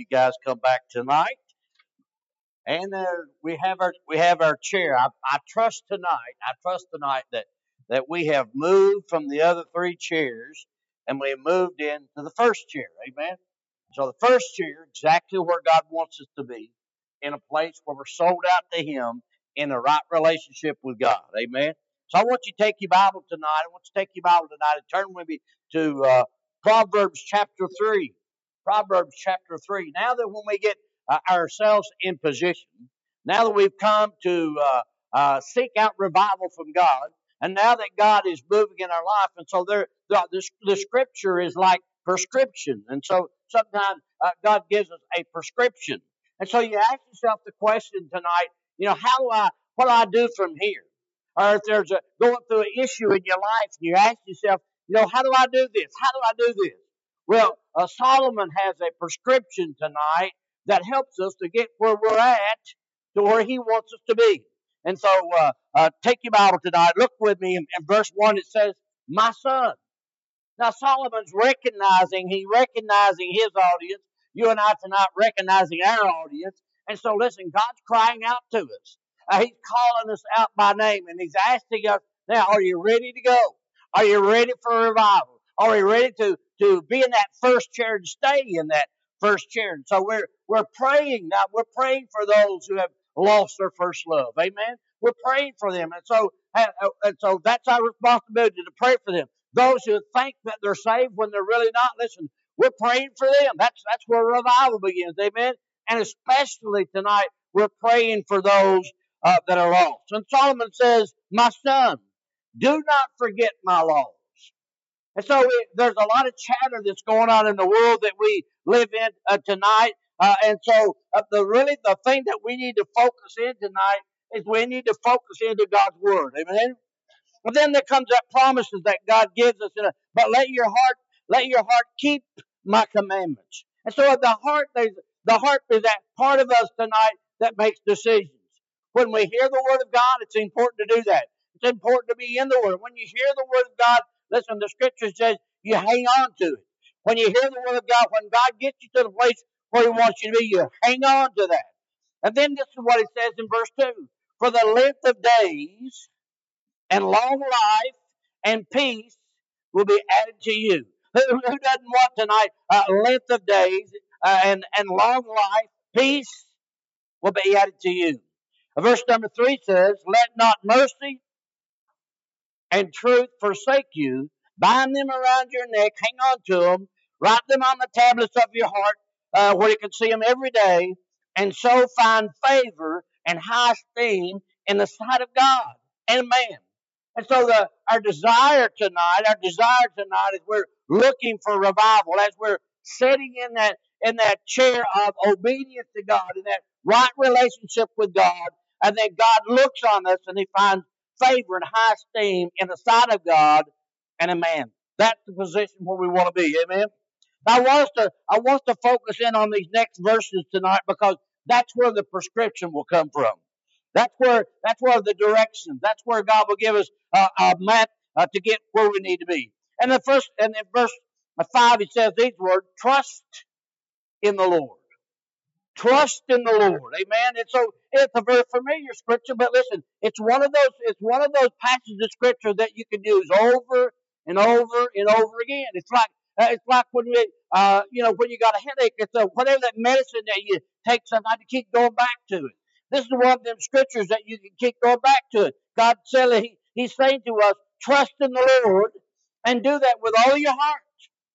you guys come back tonight. And we have our chair. I trust tonight. I trust tonight that we have moved from the other three chairs and we have moved into the first chair. Amen. So the first chair, exactly where God wants us to be, in a place where we're sold out to Him in a right relationship with God. Amen. So I want you to take your Bible tonight. I want you to take your Bible tonight and turn with me to Proverbs chapter 3. Proverbs chapter 3. Now that when we get ourselves in position, now that we've come to seek out revival from God, and now that God is moving in our life, and so the scripture is like prescription, and so sometimes God gives us a prescription, and so you ask yourself the question tonight, what do I do from here? Or if there's going through an issue in your life, and you ask yourself, how do I do this? How do I do this? Well, Solomon has a prescription tonight that helps us to get where we're at to where he wants us to be. And so take your Bible tonight. Look with me in verse 1. It says, my son. Now Solomon's recognizing his audience. You and I tonight recognizing our audience. And so listen, God's crying out to us. He's calling us out by name, and He's asking us, now, are you ready to go? Are you ready for revival? Are you ready to be in that first chair and stay in that first chair? And so we're praying now. We're praying for those who have lost their first love. Amen. We're praying for them, and so that's our responsibility to pray for them. Those who think that they're saved when they're really not. Listen, we're praying for them. That's where revival begins. Amen. And especially tonight, we're praying for those that are lost. And Solomon says, my son, do not forget my laws. And so there's a lot of chatter that's going on in the world that we live in tonight. And so the thing that we need to focus in tonight is we need to focus into God's word. Amen. But then there comes that promises that God gives us. But let your heart keep my commandments. And so the heart is that part of us tonight that makes decisions. When we hear the word of God, it's important to do that. It's important to be in the word. When you hear the word of God, listen, the scripture says you hang on to it. When you hear the word of God, when God gets you to the place where He wants you to be, you hang on to that. And then this is what He says in verse 2. For the length of days and long life and peace will be added to you. Who doesn't want tonight length of days and long life, peace will be added to you. Verse number 3 says, let not mercy and truth forsake you. Bind them around your neck, hang on to them, write them on the tablets of your heart where you can see them every day, and so find favor and high esteem in the sight of God and man. And so our desire tonight is we're looking for revival as we're sitting in that chair of obedience to God, in that right relationship with God, and then God looks on us and He finds favor and high esteem in the sight of God and a man. That's the position where we want to be. Amen. Now, I want us to focus in on these next verses tonight because that's where the prescription will come from. That's where the direction. That's where God will give us a map to get where we need to be. And in verse 5, He says these words: trust in the Lord. Trust in the Lord. Amen. And so it's a very familiar scripture, but listen, it's one of those passages of scripture that you can use over and over and over again. It's like when when you got a headache, it's whatever that medicine that you take sometimes to keep going back to it. This is one of them scriptures that you can keep going back to it. God said He's saying to us, trust in the Lord and do that with all your heart.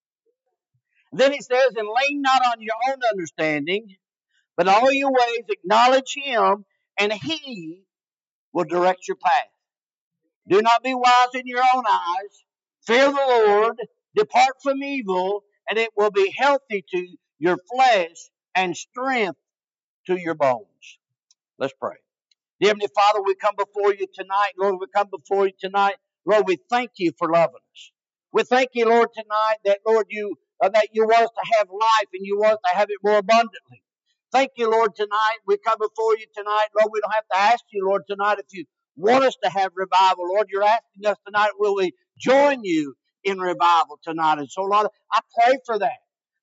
Then He says, and lean not on your own understanding, but all your ways acknowledge Him, and He will direct your path. Do not be wise in your own eyes. Fear the Lord. Depart from evil, and it will be healthy to your flesh and strength to your bones. Let's pray. Dear Heavenly Father, we come before You tonight. Lord, we come before You tonight. Lord, we thank You for loving us. We thank You, Lord, tonight that, Lord, You want us to have life and You want us to have it more abundantly. Thank You, Lord, tonight. We come before You tonight. Lord, we don't have to ask You, Lord, tonight if You want us to have revival. Lord, You're asking us tonight, will we join You in revival tonight? And so, Lord, I pray for that.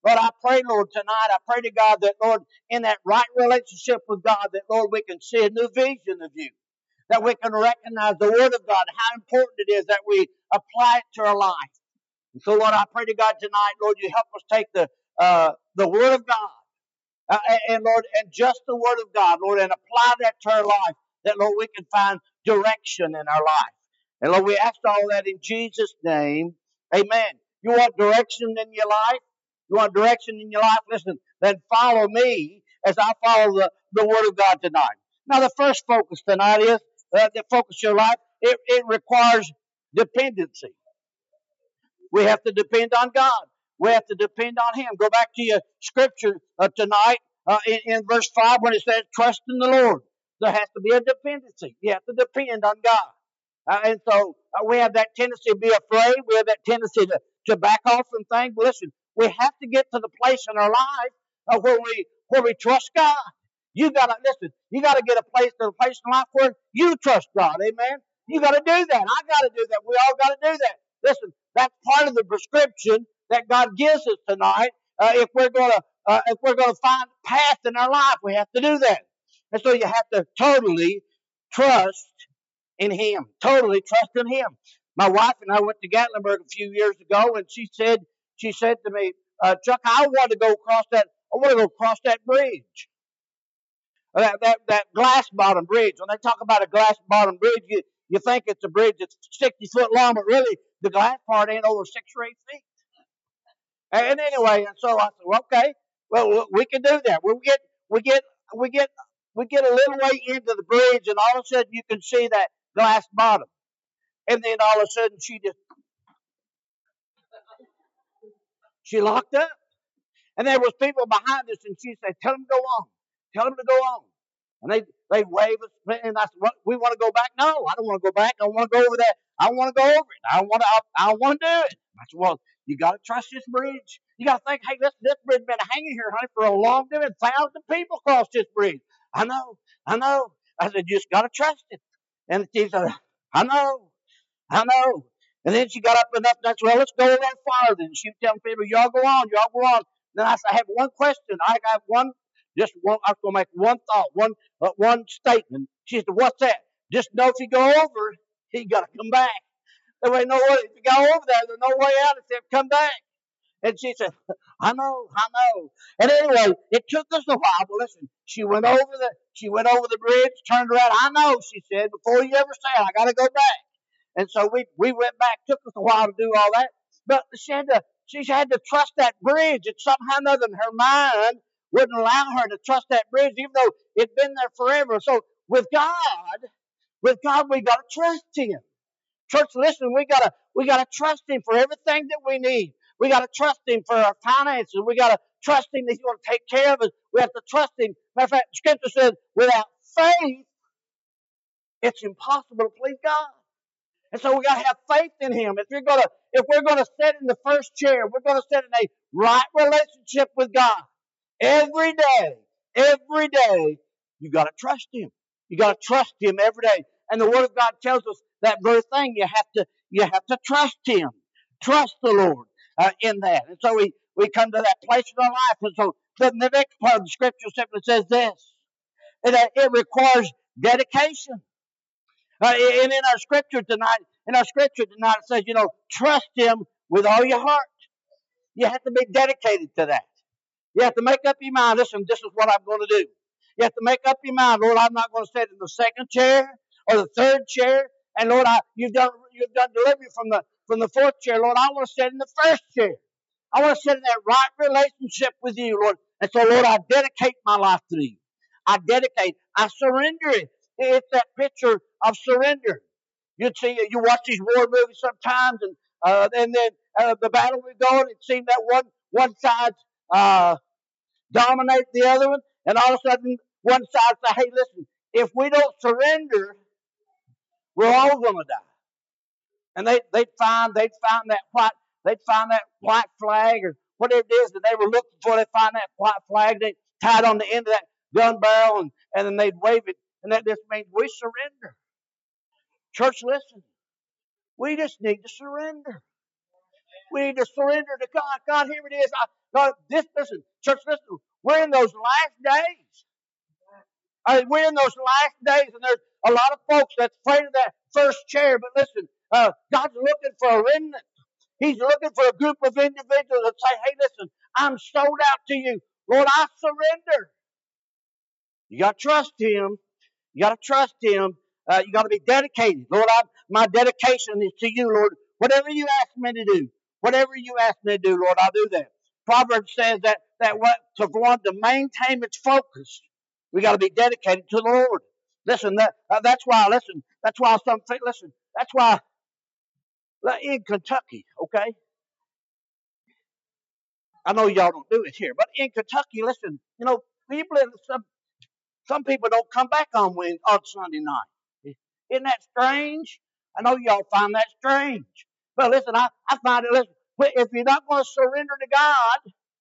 Lord, I pray, Lord, tonight, I pray to God that, Lord, in that right relationship with God, that, Lord, we can see a new vision of you, that we can recognize the Word of God, how important it is that we apply it to our life. And so, Lord, I pray to God tonight, Lord, you help us take the Word of God, and Lord, and just the Word of God, Lord, and apply that to our life, that, Lord, we can find direction in our life. And Lord, we ask all that in Jesus' name. Amen. You want direction in your life? You want direction in your life? Listen, then follow me as I follow the Word of God tonight. Now, the first focus tonight is the focus of your life. It requires dependency. We have to depend on God. We have to depend on Him. Go back to your scripture tonight in verse 5 when it says, trust in the Lord. There has to be a dependency. You have to depend on God. And so we have that tendency to be afraid. We have that tendency to back off from things. But listen, we have to get to the place in our life where we trust God. You gotta listen. You gotta get to a place in life where you trust God. Amen. You gotta do that. I gotta do that. We all gotta do that. Listen, that's part of the prescription that God gives us tonight. If we're gonna find a path in our life, we have to do that. And so you have to totally trust in Him. Totally trust in Him. My wife and I went to Gatlinburg a few years ago, and she said to me, Chuck, I want to go across that bridge. That glass bottom bridge. When they talk about a glass bottom bridge, you think it's a bridge that's 60 foot long, but really the glass part ain't over 6 or 8 feet. And anyway, and so I said, well, okay, well we can do that. We get a little way into the bridge, and all of a sudden you can see that glass bottom, and then all of a sudden she locked up, and there was people behind us, and she said, "Tell them to go on, tell them to go on." And they wave us, and I said, "What? We want to go back?" No, I don't want to go back. I want to go over there. I want to go over it. I want to do it. I said, "Well, you got to trust this bridge. You got to think, hey, this bridge been hanging here, honey, for a long time, and thousands of people crossed this bridge. I know. I said, you just got to trust it." And she said, "I know. I know." And then she got up and said, "Well, let's go a little farther." And she was telling people, y'all go on, y'all go on. Then I said, "I have one question. I got one, just one, I'm going to make one thought, one statement." She said, "What's that?" "Just know if you go over, you got to come back. There ain't no way. If you go over there's no way out except come back." And she said, I know. And anyway, it took us a while. But listen, she went over the bridge, turned around. "I know," she said, "before you ever say it, I got to go back." And so we went back. Took us a while to do all that. But she had to trust that bridge. And somehow or another in her mind wouldn't allow her to trust that bridge, even though it'd been there forever. So with God, we got to trust Him. Church, listen, we gotta trust Him for everything that we need. We gotta trust Him for our finances. We gotta trust Him that He's going to take care of us. We have to trust Him. Matter of fact, Scripture says, without faith, it's impossible to please God. And so we gotta have faith in Him. If we're gonna sit in the first chair, we're gonna sit in a right relationship with God every day, you gotta trust Him. You gotta trust Him every day. And the Word of God tells us that very thing. You have to trust Him. Trust the Lord in that. And so we come to that place in our life. And so the next part of the Scripture simply says this: and that it requires dedication. And in our scripture tonight, it says, trust Him with all your heart. You have to be dedicated to that. You have to make up your mind. Listen, this is what I'm going to do. You have to make up your mind, Lord, I'm not going to sit in the second chair or the third chair. And Lord, you've done delivery from the fourth chair. Lord, I want to sit in the first chair. I want to sit in that right relationship with you, Lord. And so, Lord, I dedicate my life to you. I surrender it. It's that picture of surrender. You watch these war movies sometimes, and then the battle we go, and it seems that one side's dominate the other one, and all of a sudden one side say, "Hey, listen, if we don't surrender, we're all going to die." And they'd find that white flag or whatever it is that they were looking for. They find that white flag, they tied on the end of that gun barrel, and then they'd wave it, and that just means we surrender. Church, listen, we just need to surrender. We need to surrender to God. God, here it is. God, listen, church, listen. We're in those last days. We're in those last days, and there's a lot of folks that's afraid of that first chair. But listen, God's looking for a remnant. He's looking for a group of individuals that say, hey, listen, I'm sold out to you. Lord, I surrender. You got to trust Him. You got to trust Him. You got to be dedicated. Lord, my dedication is to you, Lord. Whatever you ask me to do, whatever you ask me to do, Lord, I'll do that. Proverbs says that what to want to maintain its focus, we got to be dedicated to the Lord. Listen, that's why. Listen, that's why some think. Listen, that's why in Kentucky, okay. I know y'all don't do it here, but in Kentucky, listen, people in some people don't come back on Sunday night. Isn't that strange? I know y'all find that strange. But listen, I find it, listen, if you're not going to surrender to God,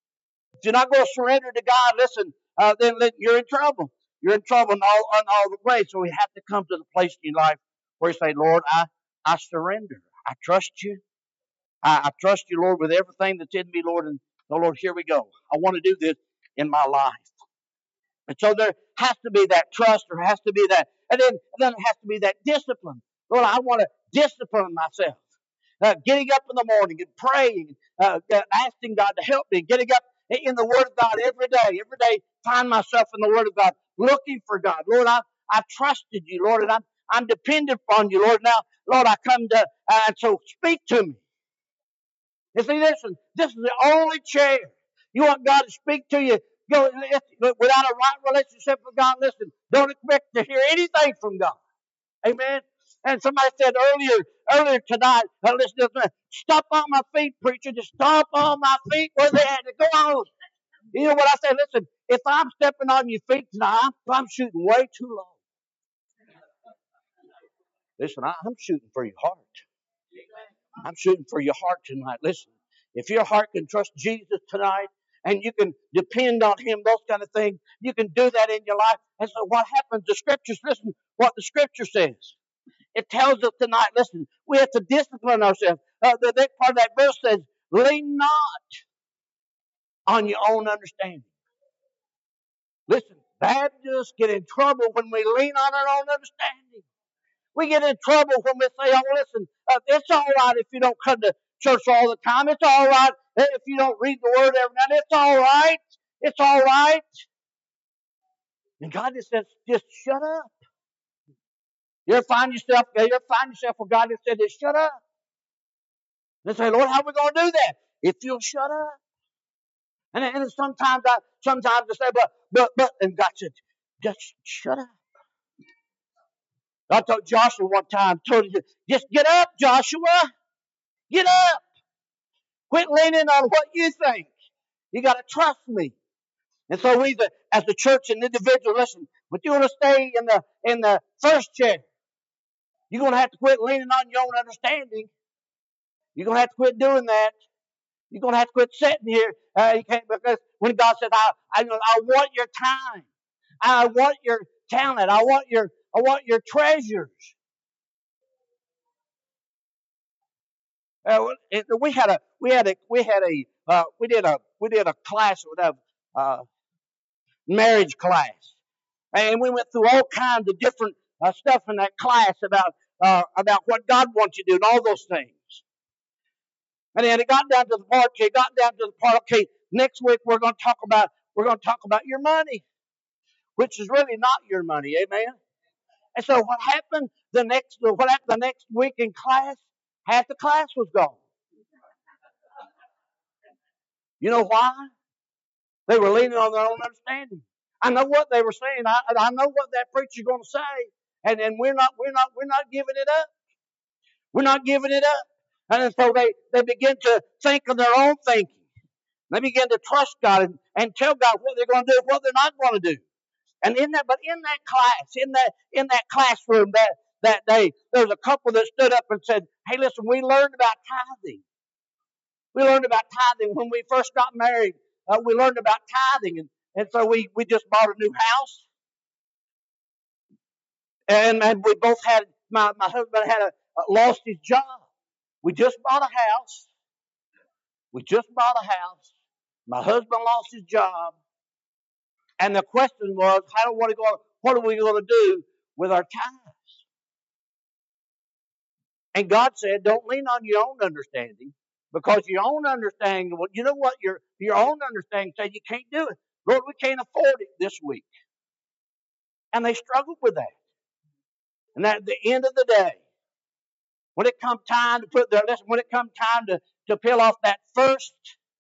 listen, then you're in trouble. You're in trouble in all the ways. So we have to come to the place in your life where you say, Lord, I surrender. I trust you. I trust you, Lord, with everything that's in me, Lord. And oh, Lord, here we go. I want to do this in my life. And so there has to be that trust, there has to be that, and then there has to be that discipline. Lord, I want to discipline myself. Getting up in the morning and praying, asking God to help me, getting up in the Word of God every day, find myself in the Word of God, looking for God. Lord, I trusted you, Lord, and I'm dependent upon you, Lord. Now, Lord, I come to, so speak to me. You see, listen, this is the only chair. You want God to speak to you, go without a right relationship with God. Listen, don't expect to hear anything from God. Amen. And somebody said earlier tonight, listen to me, stop on my feet, preacher. Just stop on my feet where they had to go on. You know what I say? Listen, if I'm stepping on your feet tonight, I'm shooting way too low. Listen, I'm shooting for your heart. I'm shooting for your heart tonight. Listen, if your heart can trust Jesus tonight and you can depend on Him, those kind of things, you can do that in your life. And so what happens? The Scriptures, listen what the Scripture says. It tells us tonight, listen, we have to discipline ourselves. The next part of that verse says, lean not on your own understanding. Listen, Baptists get in trouble when we lean on our own understanding. We get in trouble when we say, oh, listen, it's all right if you don't come to church all the time. It's all right if you don't read the Word every night. It's all right. It's all right. And God just says, just shut up. You ever find yourself where God has said, just shut up. And say, Lord, how are we going to do that? If you'll shut up. And sometimes I say, but, and God said, just shut up. I told Joshua one time, just get up, Joshua. Get up. Quit leaning on what you think. You got to trust me. And so we, as the church and individual, listen, but you want to stay in the first chair. You're going to have to quit leaning on your own understanding. You're going to have to quit doing that. You're going to have to quit sitting here. You can't, because when God says, I want your time. I want your talent. I want your treasures. We did a class with a marriage class, and we went through all kinds of different stuff in that class about what God wants you to do and all those things. And then it got down to the part. Okay, next week we're going to talk about your money, which is really not your money, amen. And so what happened the next week in class? Half the class was gone. You know why? They were leaning on their own understanding. I know what they were saying. I know what that preacher's going to say, and we're not giving it up. We're not giving it up. And so they begin to think of their own thinking. They begin to trust God and tell God what they're going to do, what they're not going to do. And in that class, in that classroom that day, there was a couple that stood up and said, "Hey, listen, we learned about tithing. We learned about tithing when we first got married. We learned about tithing, and so we just bought a new house, and we both had my husband had lost his job. We just bought a house. My husband lost his job, and the question was, what are we going to do with our tithes? And God said, don't lean on your own understanding, because your own understanding, well, you know what? Your own understanding said you can't do it. Lord, we can't afford it this week. And they struggled with that. And at the end of the day, when it come time to when it come time to peel off that first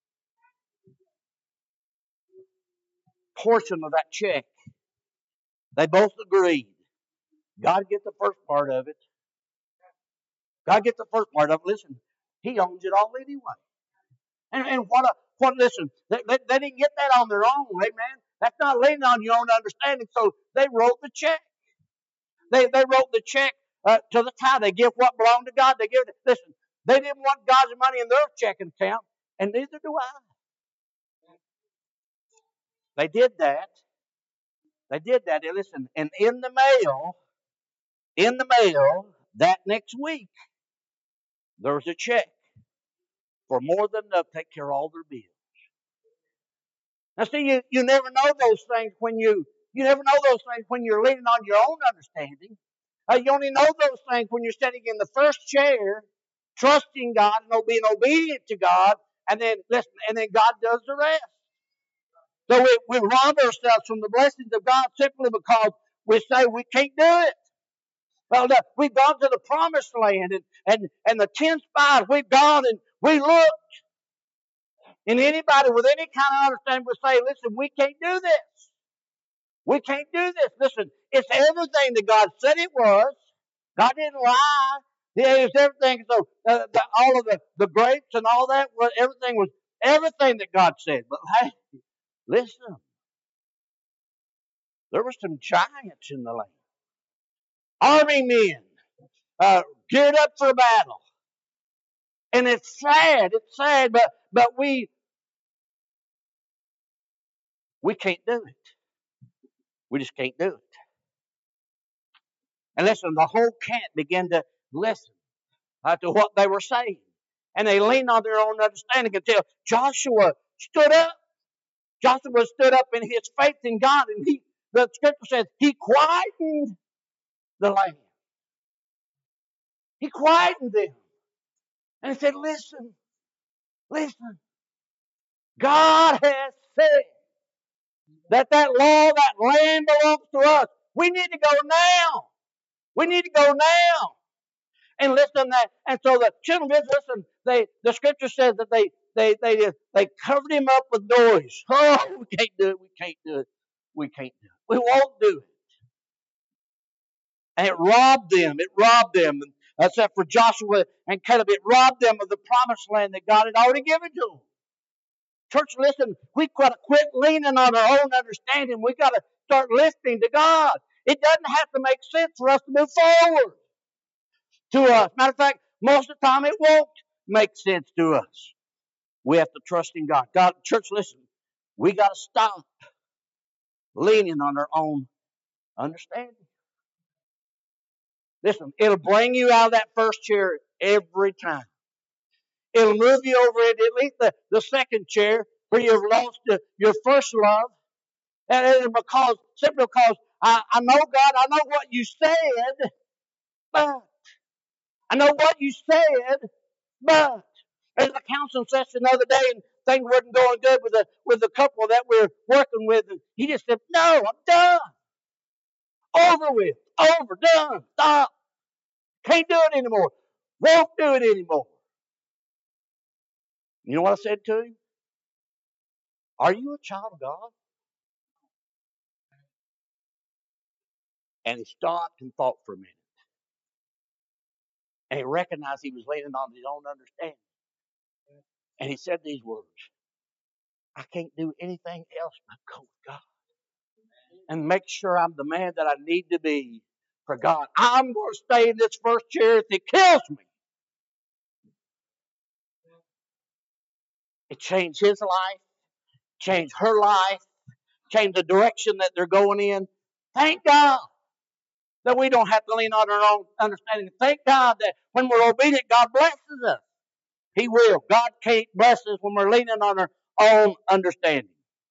portion of that check, they both agreed. God gets the first part of it. God gets the first part of it. Listen, He owns it all anyway. And listen, they didn't get that on their own, amen. That's not leaning on your own understanding. So they wrote the check. They wrote the check to the tithe. They give what belonged to God. They give it. Listen, they didn't want God's money in their checking account, and neither do I. They did that. They did that. And listen, and in the mail, that next week, there was a check for more than enough to take care of all their bills. Now, see, you never know those things when you never know those things when you're leaning on your own understanding. You only know those things when you're sitting in the first chair, trusting God and being obedient to God, and then listen, and then God does the rest. So we rob ourselves from the blessings of God simply because we say we can't do it. Well, we've gone to the promised land, and the 10 spies, we've gone and we looked. And anybody with any kind of understanding would say, listen, we can't do this. We can't do this. Listen, it's everything that God said it was. God didn't lie. It was everything. So all of the grapes and all that, everything was everything that God said. But hey, listen, there were some giants in the land. Army men geared up for battle. And it's sad, but we can't do it. We just can't do it. And listen, the whole camp began to listen to what they were saying. And they leaned on their own understanding until Joshua stood up. Joshua stood up in his faith in God, and the scripture says he quietened the land. He quietened them. And he said, listen, God has said that law, that land belongs to us. We need to go now. We need to go now. And listen, and so the children of Israel, listen, the scripture says that they covered him up with noise. Oh, we can't do it. We can't do it. We can't do it. We won't do it. And it robbed them. It robbed them. Except for Joshua and Caleb, it robbed them of the promised land that God had already given to them. Church, listen, we've got to quit leaning on our own understanding. We've got to start listening to God. It doesn't have to make sense for us to move forward to us. Matter of fact, most of the time it won't make sense to us. We have to trust in God. God, church, listen, we got to stop leaning on our own understanding. Listen, it'll bring you out of that first chair every time. It'll move you over into at least the second chair where you've lost your first love. And it's simply because I know God, I know what you said, but I know what you said, but there's a counseling session the other day and things wasn't going good with the couple that we're working with. And he just said, no, I'm done. Over with. Over. Done. Stop. Can't do it anymore. Won't do it anymore. You know what I said to him? Are you a child of God? And he stopped and thought for a minute. And he recognized he was leaning on his own understanding. And he said these words, I can't do anything else but go with God. And make sure I'm the man that I need to be for God. I'm going to stay in this first chair if it kills me. It changed his life, changed her life, changed the direction that they're going in. Thank God that we don't have to lean on our own understanding. Thank God that when we're obedient, God blesses us. He will. God can't bless us when we're leaning on our own understanding.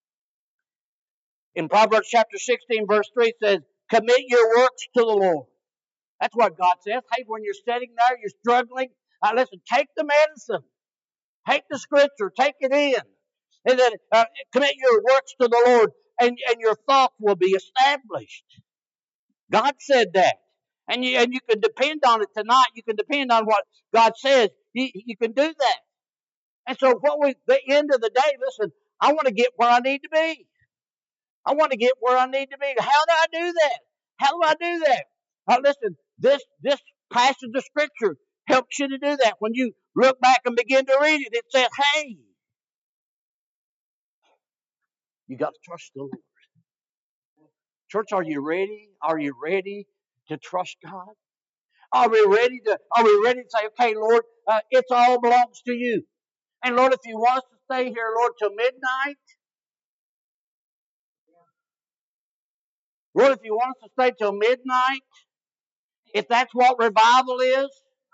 In Proverbs chapter 16, verse 3 says, commit your works to the Lord. That's what God says. Hey, when you're sitting there, you're struggling, listen, take the medicine. Take the scripture. Take it in. And then commit your works to the Lord, and your thoughts will be established. God said that. And you can depend on it tonight. You can depend on what God says. You can do that. And so the end of the day, listen, I want to get where I need to be. I want to get where I need to be. How do I do that? How do I do that? Listen, this passage of scripture helps you to do that. When you look back and begin to read it, it says, hey, you got to trust the Lord. Church, are you ready? Are you ready to trust God? Are we ready to say, okay, Lord, it all belongs to you. And Lord, if you want us to stay here, Lord, till midnight, Lord, if you want us to stay till midnight, if that's what revival is,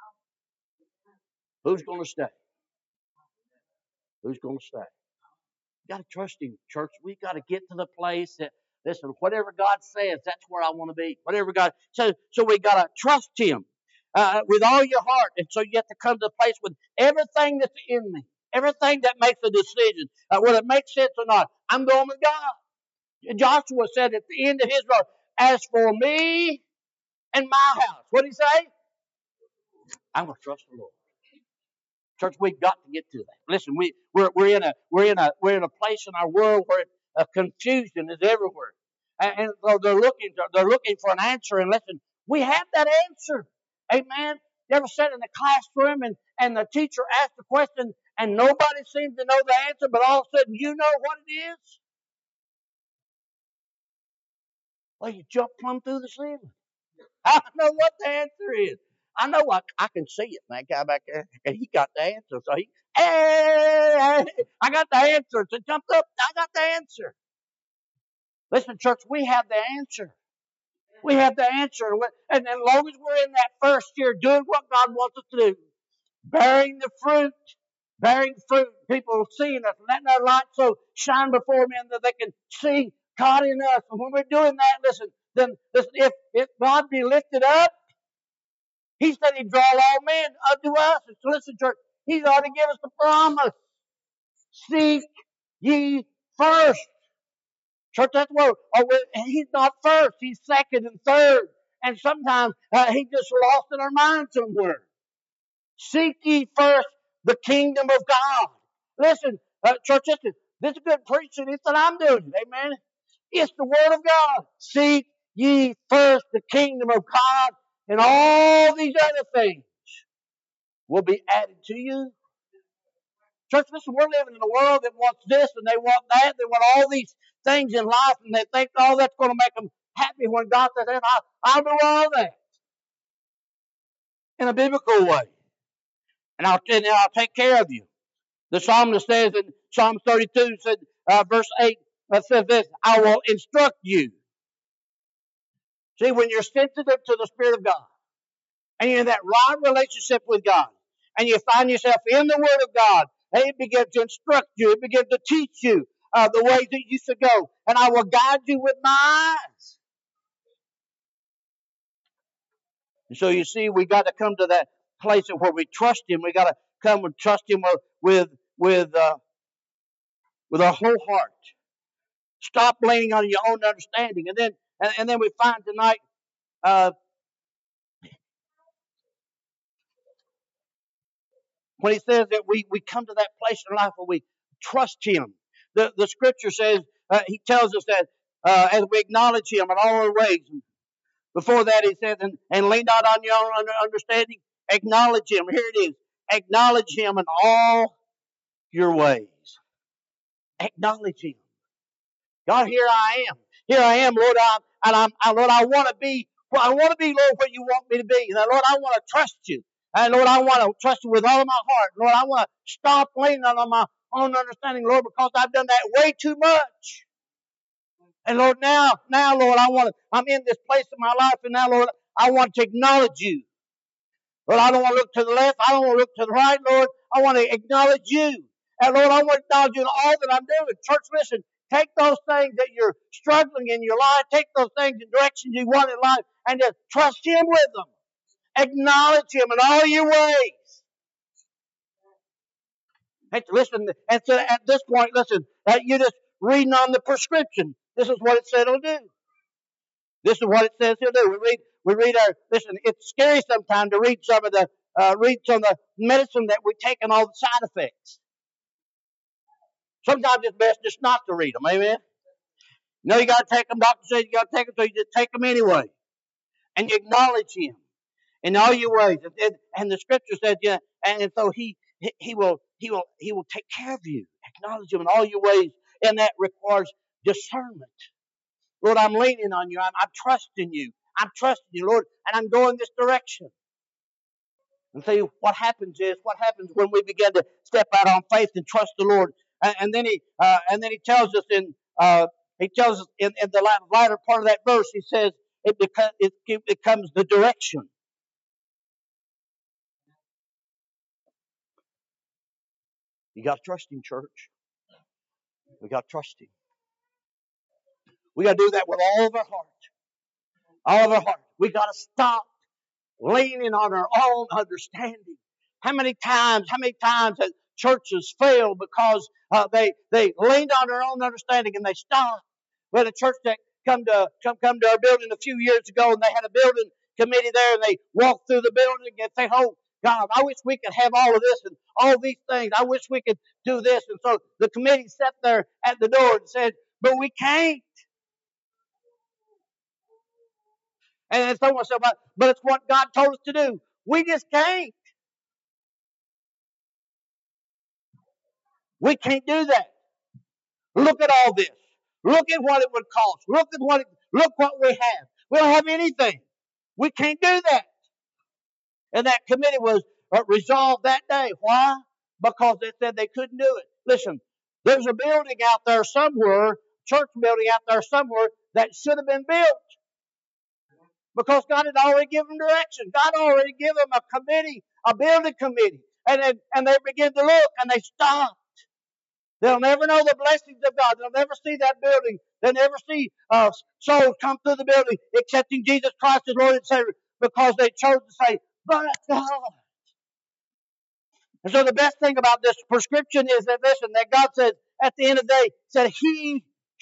who's going to stay? Who's going to stay? You got to trust Him, church. We got to get to the place that, listen, whatever God says, that's where I want to be. Whatever God says, so we got to trust Him with all your heart. And so you have to come to the place with everything that's in me, everything that makes a decision, whether it makes sense or not. I'm going with God. Joshua said at the end of his road, as for me and my house, what did he say? I'm going to trust the Lord. Church, we've got to get to that. Listen, we're in a place in our world where confusion is everywhere, and so they're looking for an answer. And listen, we have that answer. Amen. You ever sat in the classroom and the teacher asked a question and nobody seems to know the answer, but all of a sudden you know what it is? Well, you jump plumb through the ceiling. I know what the answer is. I know I can see it. That guy back there, and he got the answer. So hey, I got the answer. So jumped up. I got the answer. Listen, church, we have the answer. We have the answer. And as long as we're in that first year doing what God wants us to do, bearing fruit, people seeing us, letting our light so shine before men that they can see God in us. And when we're doing that, listen, if God be lifted up, He said He'd draw all men unto us. And so listen, church, He's already given us the promise. Seek ye first. Church, that's where He's not first. He's second and third. And sometimes He's just lost in our mind somewhere. Seek ye first the kingdom of God. Listen, church, listen. This is good preaching. It's what I'm doing. Amen. It's the word of God. Seek ye first the kingdom of God, and all these other things will be added to you. Church, listen, we're living in a world that wants this and they want that. They want all these things in life, and they think, oh, that's going to make them happy when God says, I'll do all that in a biblical way. And I'll take care of you. The psalmist says in Psalm 32, verse 8, says this, I will instruct you. See, when you're sensitive to the Spirit of God, and you're in that right relationship with God, and you find yourself in the Word of God, and it begins to instruct you, it begins to teach you the ways that you should go, and I will guide you with my eyes. And so you see, we got to come to that place where we trust Him. We got to come and trust Him with our whole heart. Stop leaning on your own understanding. And then we find tonight when he says that we come to that place in life where we trust Him. The scripture says, He tells us that as we acknowledge Him in all our ways. Before that, He says, and lean not on your own understanding, acknowledge Him. Here it is. Acknowledge Him in all your ways. Acknowledge Him. God, here I am. Here I am, Lord. Lord, I want to be, Lord, what you want me to be. Lord, I want to trust you. And Lord, I want to trust you with all of my heart. Lord, I want to stop leaning on my own understanding, Lord, because I've done that way too much. And Lord, now, Lord, I'm in this place in my life, and now, Lord, I want to acknowledge you. Lord, I don't want to look to the left. I don't want to look to the right, Lord. I want to acknowledge you. And Lord, I want to acknowledge you in all that I'm doing. Church, listen, take those things that you're struggling in your life, take those things in directions you want in life, and just trust Him with them. Acknowledge Him in all your ways. And listen, and so at this point, listen, you're just reading on the prescription. This is what it said it'll do. This is what it says he'll do. We read our, listen, it's scary sometimes to read some of the medicine that we take and all the side effects. Sometimes it's best just not to read them, amen? You know you got to take them. Doctor says you got to take them, so you just take them anyway. And you acknowledge Him in all your ways. And the Scripture says, yeah, and so He will take care of you. Acknowledge Him in all your ways, and that requires discernment. Lord, I'm leaning on you. I'm trusting you. I'm trusting you, Lord, and I'm going this direction. And see, what happens when we begin to step out on faith and trust the Lord. And then He tells us in the latter part of that verse, He says it becomes the direction. You got to trust Him, church. We got to trust Him. We got to do that with all of our heart. All of our heart. We got to stop leaning on our own understanding. How many times have churches failed because they leaned on their own understanding and they stopped? We had a church that come to our building a few years ago, and they had a building committee there, and they walked through the building and say, "Oh God, I wish we could have all of this and all these things. I wish we could do this." And so the committee sat there at the door and said, "But we can't." And someone said, "But it's what God told us to do." We just can't. We can't do that. Look at all this. Look at what it would cost. Look what we have. We don't have anything. We can't do that. And that committee was resolved that day. Why? Because they said they couldn't do it. Listen, there's a building out there somewhere, church building out there somewhere, that should have been built. Because God had already given them direction. God already given them a committee, a building committee. And they began to look, and they stopped. They'll never know the blessings of God. They'll never see that building. They'll never see souls come through the building accepting Jesus Christ as Lord and Savior because they chose to say, "But God." And so the best thing about this prescription is that, listen, that God says at the end of the day, said, He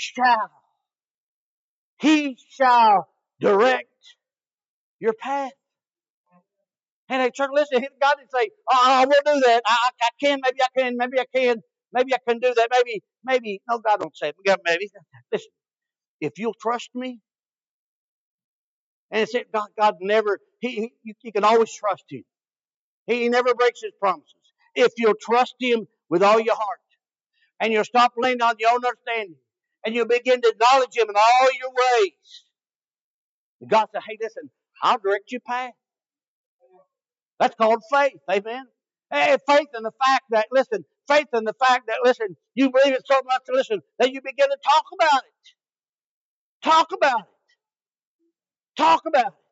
shall direct your path. And hey, church, listen, God didn't say, "I will do that. I can, maybe I can, maybe I can. Maybe I can do that. Maybe." No, God don't say it. God, maybe. Listen, if you'll trust me, and it's it, God never, you can always trust Him. He never breaks His promises. If you'll trust Him with all your heart, and you'll stop leaning on your own understanding, and you'll begin to acknowledge Him in all your ways, God said, "Hey, listen, I'll direct your path." That's called faith. Amen. Hey, faith in the fact that, listen, you believe it so much, listen, that you begin to talk about it. Talk about it. Talk about it.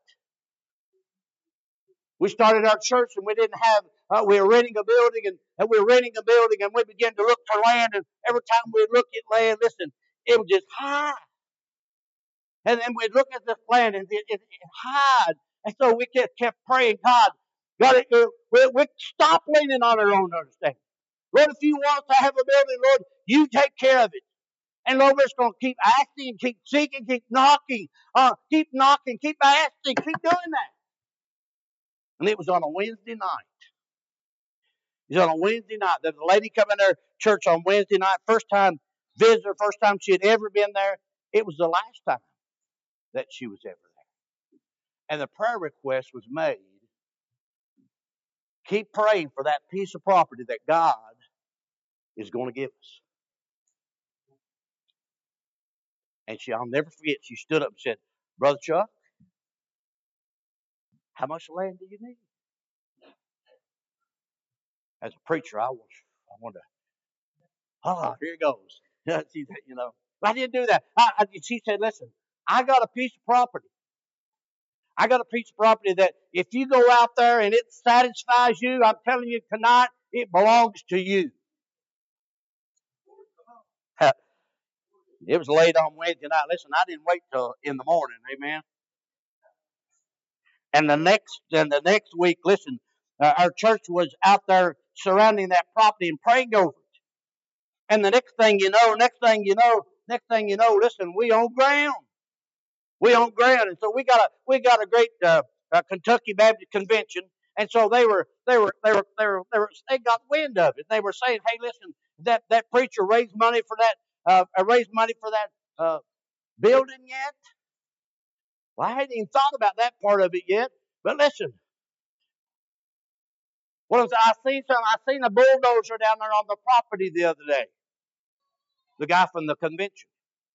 We started our church and we didn't have, we were renting a building and we began to look for land, and every time we look at land, listen, it was just high. And then we'd look at this land and it high. And so we kept praying, God, we stop leaning on our own understanding. Lord, if you want to have a building, Lord, you take care of it. And Lord, we're just going to keep asking, keep seeking, keep knocking, keep asking, keep doing that. And it was on a Wednesday night. It was on a Wednesday night. There was a lady coming to our church on Wednesday night, first time visitor, first time she had ever been there. It was the last time that she was ever there. And the prayer request was made, keep praying for that piece of property that God is going to give us. And I'll never forget, she stood up and said, "Brother Chuck, how much land do you need?" As a preacher, I wanted to, here it goes. You know, I didn't do that. She said, "Listen, I got a piece of property. I got a piece of property that if you go out there and it satisfies you, I'm telling you tonight, it belongs to you." It was late on Wednesday night. Listen, I didn't wait till in the morning. Amen. And the next week, listen, our church was out there surrounding that property and praying over it. And the next thing you know, listen, we own ground. We own ground, and so we got a great Kentucky Baptist Convention, and so they got wind of it. They were saying, "Hey, listen, that preacher raised money for that building yet?" Well, I hadn't even thought about that part of it yet. But listen, I seen a bulldozer down there on the property the other day. The guy from the convention,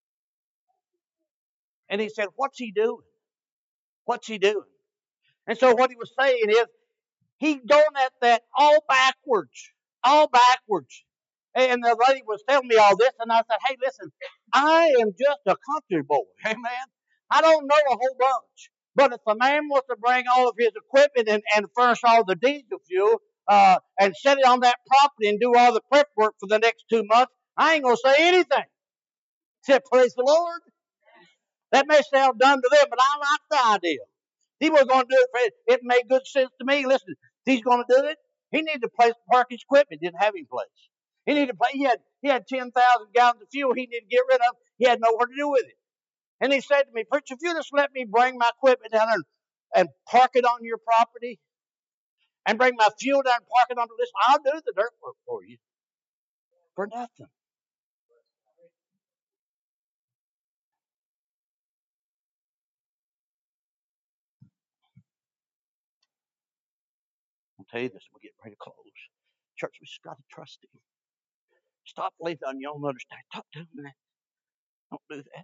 and he said, "What's he doing? What's he doing?" And so what he was saying is, he's doing that all backwards, all backwards. And the lady was telling me all this, and I said, "Hey, listen, I am just a country boy, amen. I don't know a whole bunch, but if a man wants to bring all of his equipment and furnish all the diesel fuel and set it on that property and do all the prep work for the next 2 months, I ain't gonna say anything. Said, praise the Lord. That may sound dumb to them, but I like the idea. He was going to do it for it. It made good sense to me. Listen, he's going to do it. He needed a place to park his equipment. Didn't have any place. He needed a place. He had 10,000 gallons of fuel he needed to get rid of. He had nowhere to do with it. And he said to me, "Preacher, if you just let me bring my equipment down there and park it on your property and bring my fuel down and park it on the list, I'll do the dirt work for you for nothing." I'll tell you this, we're getting ready to close. Church, we just got to trust him. Stop leaning on your own understanding. Stop doing that. Don't do that.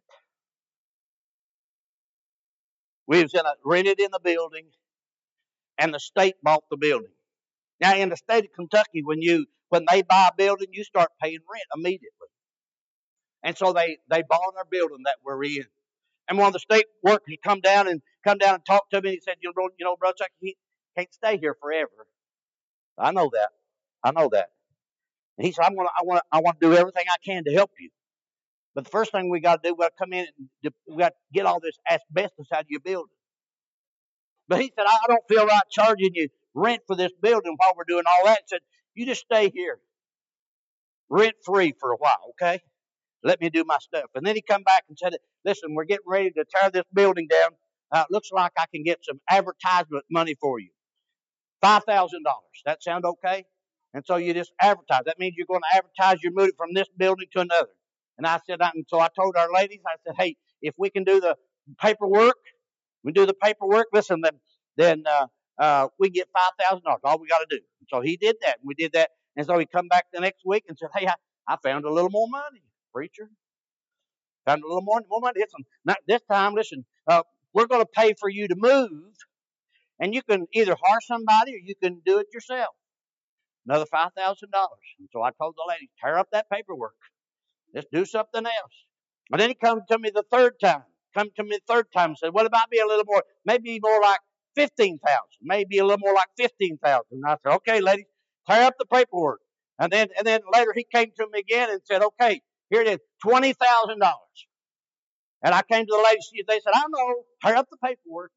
We was rented in the building, and the state bought the building. Now, in the state of Kentucky, when they buy a building, you start paying rent immediately. And so they bought our building that we're in. And one of the state workers come down and talk to me, and he said, Brother Chuck, he can't stay here forever. I know that. I know that. And he said, I want to do everything I can to help you. But the first thing we got to do, we got to come in and we got to get all this asbestos out of your building. But he said, I don't feel right charging you rent for this building while we're doing all that. He said, you just stay here rent free for a while, okay? Let me do my stuff. And then he come back and said, listen, we're getting ready to tear this building down. Looks like I can get some advertisement money for you. $5,000. That sound okay? And so you just advertise. That means you're going to advertise you're moving from this building to another. And I said, so I told our ladies, I said, hey, if we can do the paperwork, listen, then we get $5,000. All we got to do. And so he did that. And we did that. And so he come back the next week and said, hey, I found a little more money, preacher. Found a little more money. Listen, this time, listen, we're going to pay for you to move. And you can either hire somebody or you can do it yourself. Another $5,000. And so I told the lady, tear up that paperwork. Let's do something else. And then he come to me the third time. And said, what about me a little more? Maybe more like 15,000. Maybe a little more like 15,000. And I said, okay, lady, tear up the paperwork. And then later he came to me again and said, okay, here it is, $20,000. And I came to the lady. They said, I know, tear up the paperwork.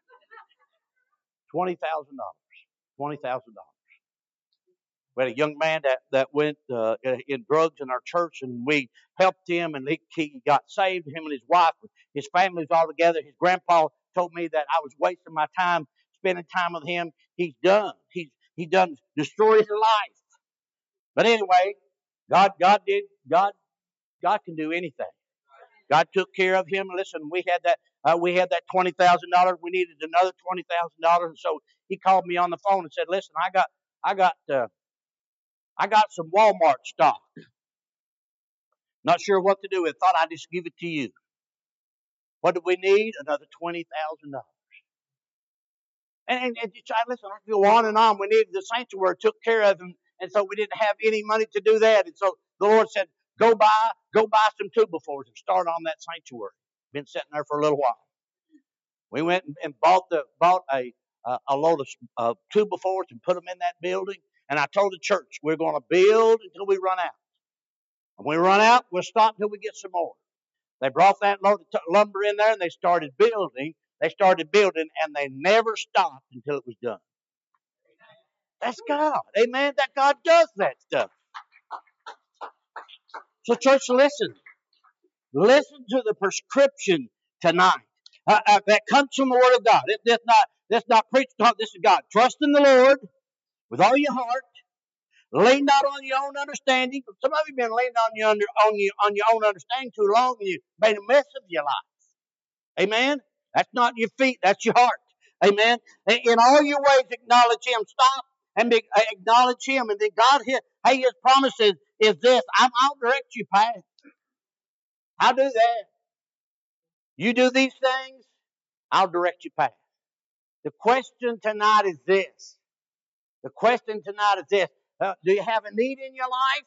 $20,000. $20,000. We had a young man that went in drugs in our church, and we helped him, and he got saved. Him and his wife, his family's all together. His grandpa told me that I was wasting my time spending time with him. He's done. He done destroyed his life. But anyway, God can do anything. God took care of him. Listen, we had that $20,000. We needed another $20,000, and so he called me on the phone and said, "Listen, I got some Walmart stock. Not sure what to do with it. Thought I'd just give it to you. What do we need? Another $20,000." And listen, I go on and on. We needed the sanctuary, took care of them, and so we didn't have any money to do that. And so the Lord said, go buy some 2x4s and start on that sanctuary. Been sitting there for a little while. We went and bought a load of 2x4s and put them in that building. And I told the church, we're going to build until we run out. When we run out, we'll stop until we get some more. They brought that load of lumber in there and they started building. They started building and they never stopped until it was done. That's God. Amen. That God does that stuff. So church, listen. Listen to the prescription tonight. That comes from the Word of God. That's not preached. This is God. Trust in the Lord with all your heart. Lean not on your own understanding. Some of you have been leaning on your own understanding too long, and you made a mess of your life. Amen. That's not your feet. That's your heart. Amen. In all your ways, acknowledge Him. Stop and acknowledge Him, and then God, His promises is this: I'll direct you path. I'll do that. You do these things, I'll direct you path. The question tonight is this. The question tonight is this. Do you have a need in your life?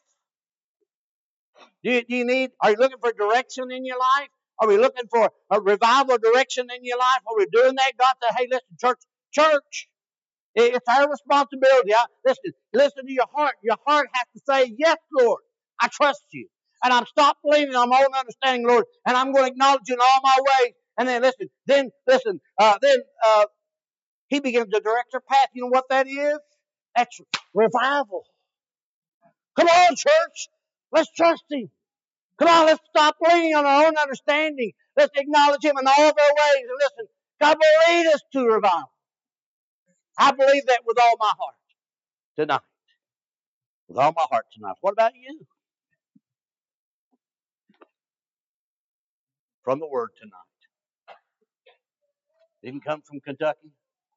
Are you looking for direction in your life? Are we looking for a revival direction in your life? Are we doing that? God said, hey, listen, church, it's our responsibility. Listen to your heart. Your heart has to say, yes, Lord, I trust you. And I'm stopped leaning on my own understanding, Lord, and I'm going to acknowledge you in all my ways. And then He begins to direct your path. You know what that is? That's revival. Come on, church. Let's trust Him. Come on, let's stop leaning on our own understanding. Let's acknowledge Him in all of our ways. And listen, God will lead us to revival. I believe that with all my heart tonight. With all my heart tonight. What about you? From the Word tonight. Didn't come from Kentucky.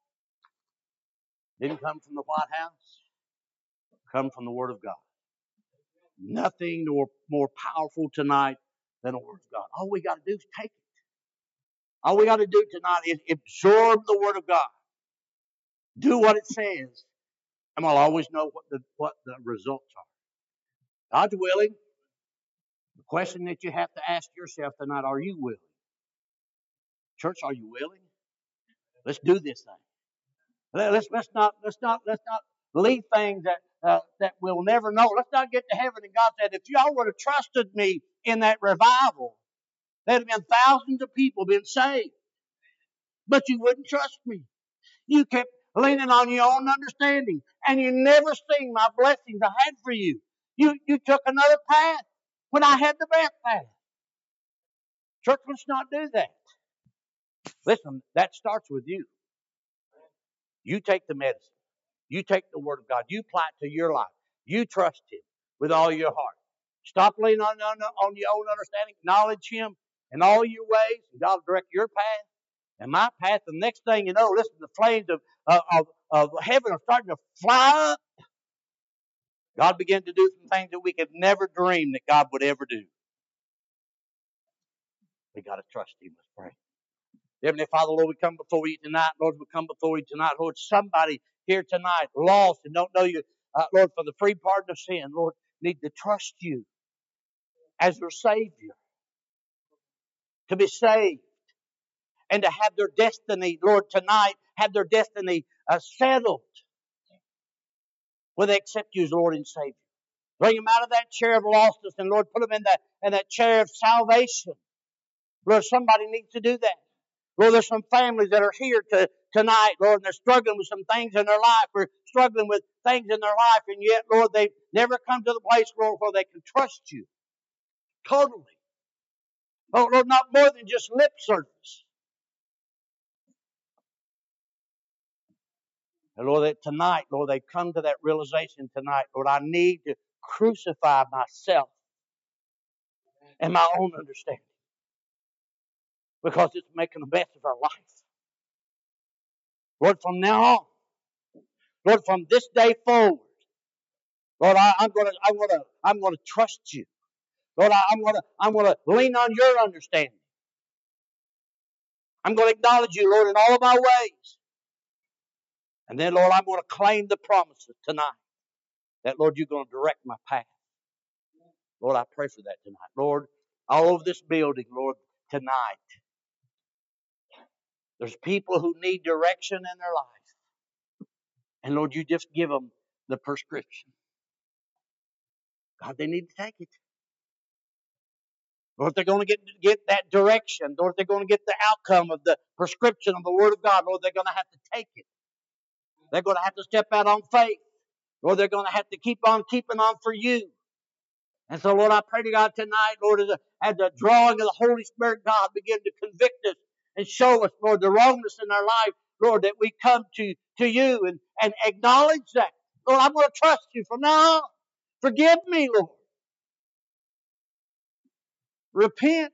Didn't come from the White House. Come from the Word of God. Nothing more powerful tonight than the Word of God. All we got to do is take it. All we got to do tonight is absorb the Word of God. Do what it says. And we'll always know what the results are. God's willing. The question that you have to ask yourself tonight, are you willing? Church, are you willing? Let's do this thing. Let's not leave things that we'll never know. Let's not get to heaven and God said, if y'all would have trusted me in that revival, there'd have been thousands of people been saved. But you wouldn't trust me. You kept leaning on your own understanding, and you never seen my blessings I had for you. You took another path when I had the best path. Church, let's not do that. Listen, that starts with you. You take the medicine. You take the Word of God. You apply it to your life. You trust Him with all your heart. Stop leaning on your own understanding. Acknowledge Him in all your ways, and God will direct your path and my path. The next thing you know, listen, the flames of heaven are starting to fly up. God began to do some things that we could never dream that God would ever do. We got to trust Him. Let's pray. Heavenly Father, Lord, we come before you tonight. Lord, we come before you tonight. Lord, somebody here tonight lost and don't know you, Lord, for the free pardon of sin. Lord, need to trust you as their Savior, to be saved and to have their destiny, Lord, tonight, have their destiny settled where they accept you as Lord and Savior. Bring them out of that chair of lostness and, Lord, put them in that chair of salvation. Lord, somebody needs to do that. Lord, there's some families that are here tonight, Lord, and they're struggling with some things in their life, or struggling with things in their life, and yet, Lord, they've never come to the place, Lord, where they can trust you totally. Oh, Lord, not more than just lip service. And Lord, that tonight, Lord, they come to that realization tonight, Lord, I need to crucify myself and my own understanding, because it's making a mess of our life. Lord, from now on, Lord, from this day forward, Lord, I'm gonna trust you. Lord, I'm gonna lean on your understanding. I'm gonna acknowledge you, Lord, in all of my ways. And then, Lord, I'm gonna claim the promises tonight that, Lord, you're gonna direct my path. Lord, I pray for that tonight. Lord, all over this building, Lord, tonight, there's people who need direction in their life. And Lord, you just give them the prescription. God, they need to take it. Lord, if they're going to get that direction, Lord, if they're going to get the outcome of the prescription of the Word of God, Lord, they're going to have to take it. They're going to have to step out on faith. Lord, they're going to have to keep on keeping on for you. And so, Lord, I pray to God tonight, Lord, as the drawing of the Holy Spirit, God, begin to convict us and show us, Lord, the wrongness in our life, Lord, that we come to you and acknowledge that. Lord, I'm going to trust you from now on. Forgive me, Lord. Repent.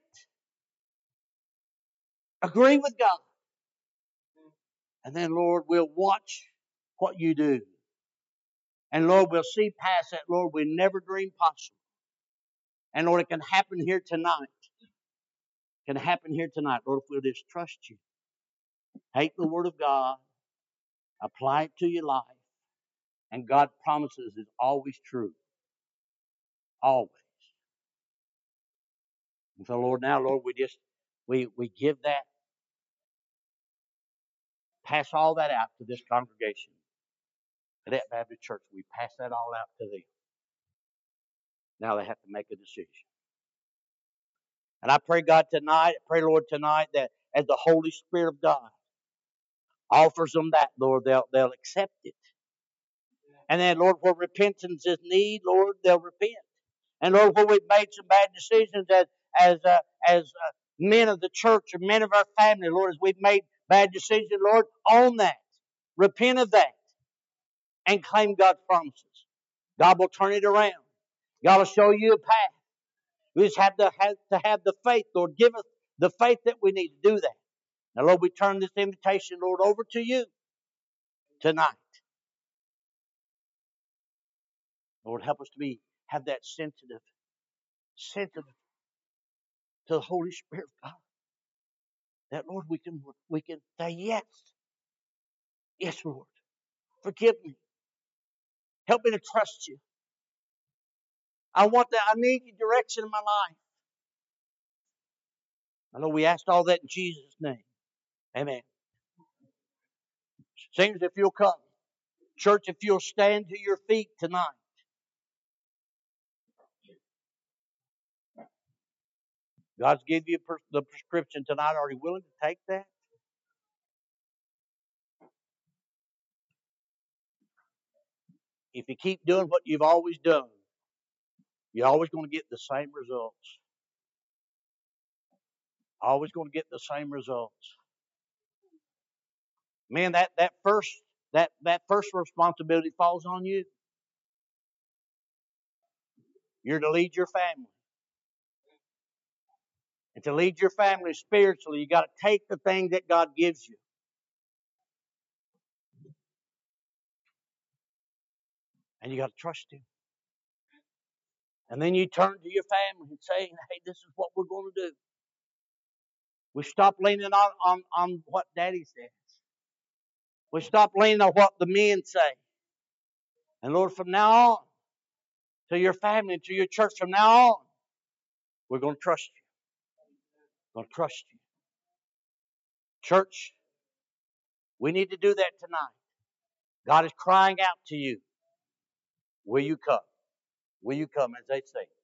Agree with God. And then, Lord, we'll watch what you do. And, Lord, we'll see past that, Lord, we never dreamed possible. And, Lord, it can happen here tonight. It can happen here tonight, Lord, if we'll just trust you. Take the Word of God. Apply it to your life. And God promises is always true. Always. And so, Lord, now, Lord, we give that, pass all that out to this congregation. Cadet Baptist Church, we pass that all out to them. Now they have to make a decision. And I pray, God, tonight, Lord, tonight, that as the Holy Spirit of God offers them that, Lord, they'll accept it. And then, Lord, where repentance is need, Lord, they'll repent. And Lord, where we've made some bad decisions as men of the church or men of our family, Lord, as we've made bad decisions, Lord, own that. Repent of that. And claim God's promises. God will turn it around. God will show you a path. We just have to have the faith, Lord. Give us the faith that we need to do that. Now, Lord, we turn this invitation, Lord, over to you tonight. Lord, help us to have that sensitive to the Holy Spirit of God. That, Lord, we can say yes. Yes, Lord. Forgive me. Help me to trust you. I need your direction in my life. I know we asked all that in Jesus' name. Amen. Seems if you'll come. Church, if you'll stand to your feet tonight. God's give you the prescription tonight. Are you willing to take that? If you keep doing what you've always done, you're always going to get the same results. Always going to get the same results. Man, that first responsibility falls on you. You're to lead your family. And to lead your family spiritually, you got to take the thing that God gives you. And you got to trust Him. And then you turn to your family and say, hey, this is what we're going to do. We stop leaning on what Daddy says. We stop leaning on what the men say. And Lord, from now on, to your family, to your church, from now on, we're going to trust you. We're going to trust you. Church, we need to do that tonight. God is crying out to you. Will you come? Will you come, as they say?